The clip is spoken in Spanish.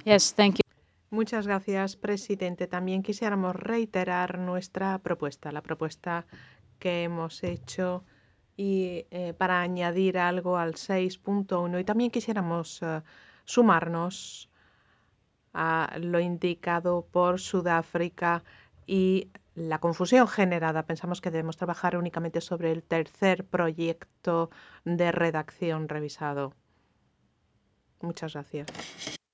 Yes, thank you. Muchas gracias, presidente. También quisiéramos reiterar nuestra propuesta, la propuesta que hemos hecho y para añadir algo al 6.1 y también quisiéramos sumarnos a lo indicado por Sudáfrica y la confusión generada. Pensamos que debemos trabajar únicamente sobre el tercer proyecto de redacción revisado. Muchas gracias.